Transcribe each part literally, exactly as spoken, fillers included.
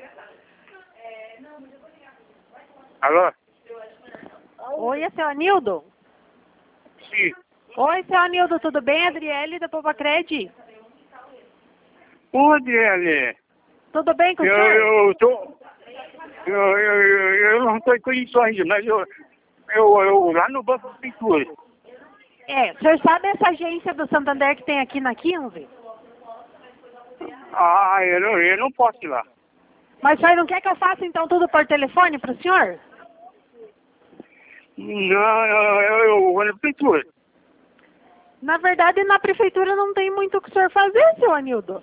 Alô? Oi, é seu Anildo? Sim. Oi, seu Anildo, tudo bem? Adriele da Povacred. Ô, Adriele, Tudo bem com o eu, senhor? eu tô... Eu, eu, eu, eu não estou em condições, mas eu, eu, eu lá no Banco de Pintura. É, o senhor sabe essa agência do Santander que tem aqui na quinze? Ah, eu não, eu não posso ir lá. Mas o senhor não quer que eu faça então tudo por telefone para o senhor? Não, eu, eu, eu vou na Pintura. Na verdade, na prefeitura não tem muito o que o senhor fazer, seu Anildo.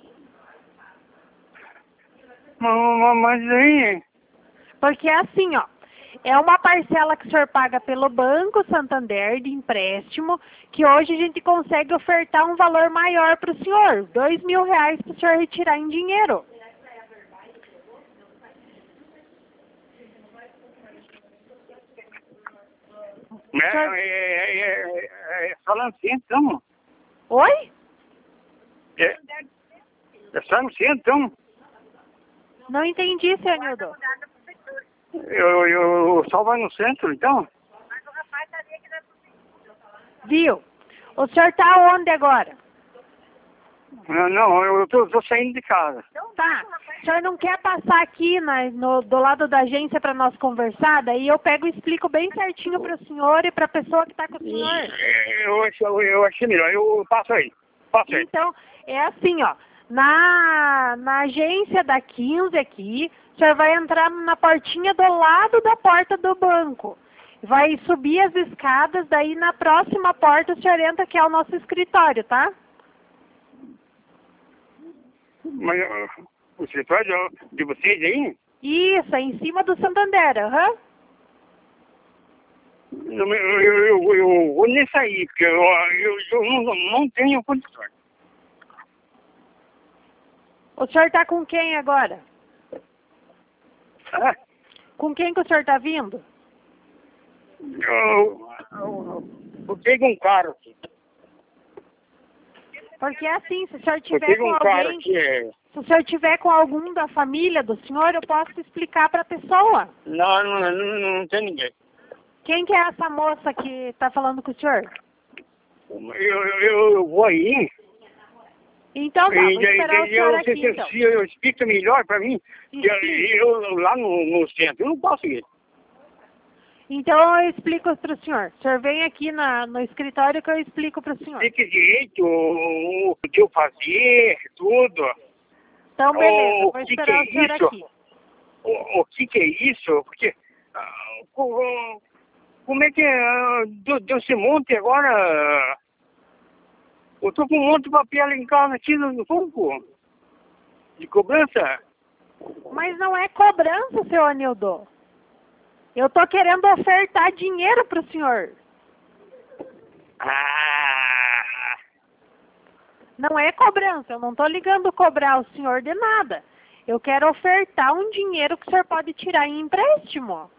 Mas, mas aí... Porque é assim, ó, é uma parcela que o senhor paga pelo Banco Santander de empréstimo, que hoje a gente consegue ofertar um valor maior para o senhor, dois mil reais para o senhor retirar em dinheiro. É, é, é, é, é só lá no centro, então. Oi? É, é só no centro, então. Não entendi, seu Anildo. Eu, eu só vai no centro, então. Viu? O senhor tá onde agora? Não, não, eu tô, tô saindo de casa. Tá. O senhor não quer passar aqui na, no, do lado da agência para nós conversar? Daí eu pego e explico bem certinho para o senhor e para a pessoa que está com o senhor. É, Eu, acho- eu, eu achei melhor, eu passo aí. Passo aí. Então, é assim, ó. Na, na agência da quinze aqui, o senhor vai entrar na portinha do lado da porta do banco. Vai subir as escadas, daí na próxima porta o senhor entra, que é o nosso escritório, tá? Mas uh, o escritório de vocês aí, Isso, é em cima do Santander, aham. eu, eu, eu, eu vou nem sair, porque eu, eu, eu não, não tenho condições. O senhor tá com quem agora? Ah, Com quem que o senhor tá vindo? Eu, eu, eu pego um carro aqui. Porque é assim, se o senhor Eu tiver pego com um carro alguém, aqui. é, se o senhor tiver com algum da família do senhor, eu posso explicar para a pessoa. Não, não, não, não tem ninguém. Quem que é essa moça que está falando com o senhor? Eu, eu, eu vou aí. Então tá, E vou daí, esperar o daí senhor eu, se, aqui se, então. se eu explico melhor para mim, que eu, Explique. eu lá no, no centro, eu não posso ir. Então eu explico para o senhor. O senhor vem aqui na, no escritório que eu explico para o senhor. Explique direito o, o que eu fazer, tudo. Então beleza, O vou que que esperar é o senhor isso? aqui. O, o que que é isso? Porque, ah, co- como é que ah, deu, deu esse monte agora? Eu tô com um monte de papel em casa aqui no no banco, de cobrança. Mas não é cobrança, seu Anildo. Eu tô querendo ofertar dinheiro para o senhor. Ah, Não é cobrança, eu não estou ligando cobrar o senhor de nada. Eu quero ofertar um dinheiro que o senhor pode tirar em empréstimo.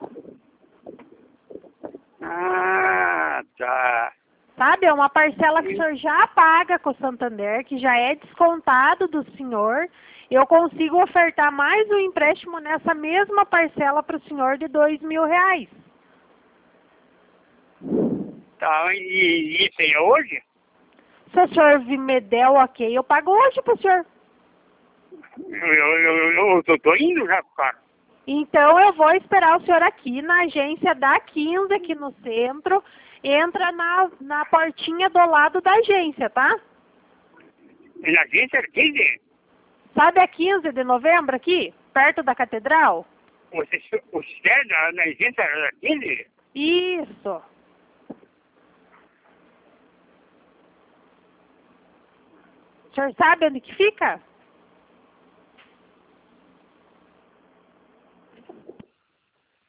ah, tá. Sabe, é uma parcela que o senhor já paga com o Santander, que já é descontado do senhor. Eu consigo ofertar mais um empréstimo nessa mesma parcela para o senhor de dois mil reais. Tá, e isso aí é hoje? Se o senhor me der o ok, eu pago hoje para o senhor. Eu, eu, eu, eu tô, tô indo já pro carro. Então eu vou esperar o senhor aqui na agência da quinze, aqui no centro. Entra na, na portinha do lado da agência, tá? E na agência quinze? Sabe a quinze de novembro aqui? Perto da catedral? Você, você é da, na agência quinze? Isso. O senhor sabe onde que fica?